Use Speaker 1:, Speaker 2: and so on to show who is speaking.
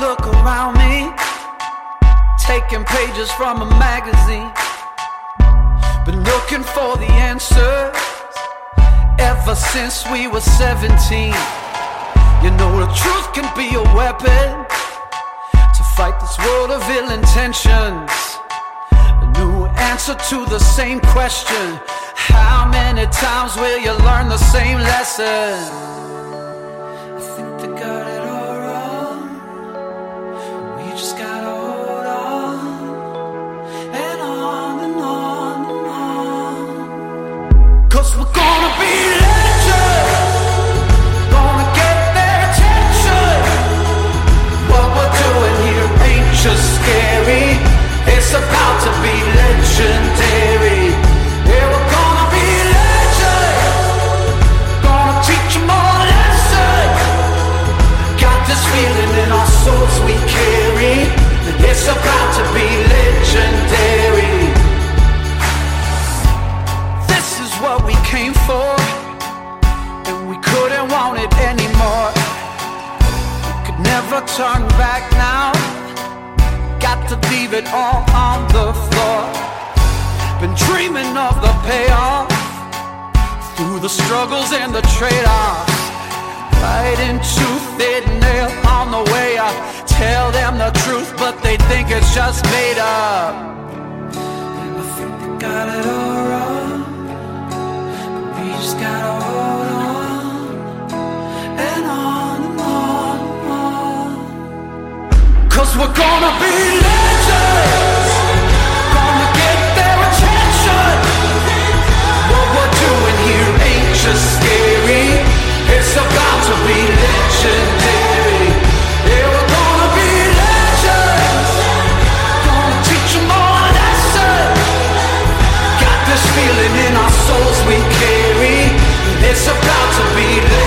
Speaker 1: look around me, taking pages from a magazine, been looking for the answers ever since we were 17. You know the truth can be a weapon to fight this world of ill intentions. A new answer to the same question: how many times will you learn the same lesson? I think they got it all wrong. We just gotta hold on and on and on and on. 'Cause we're gonna be legends, gonna get their attention. What we're doing here ain't just scary, it's about to be legendary. Yeah, we're gonna be legends, gonna teach them all a lesson. Got this feeling in our souls we carry, that it's about to be legendary. This is what we came for, and we couldn't want it anymore. We could never turn back now, got to leave it all on the floor. Been dreaming of the payoff, through the struggles and the trade-offs, fighting tooth and nail on the way up. Tell them the truth, but they think it's just made up. And I think they got it all wrong, but we just gotta hold on and on and on and on. 'Cause we're gonna be legends, gonna get their attention. What we're doing here ain't just scary, it's about to be legendary. Yeah, we're gonna be legends, gonna teach them all a lesson. Got this feeling in our souls we carry, it's about to be legendary.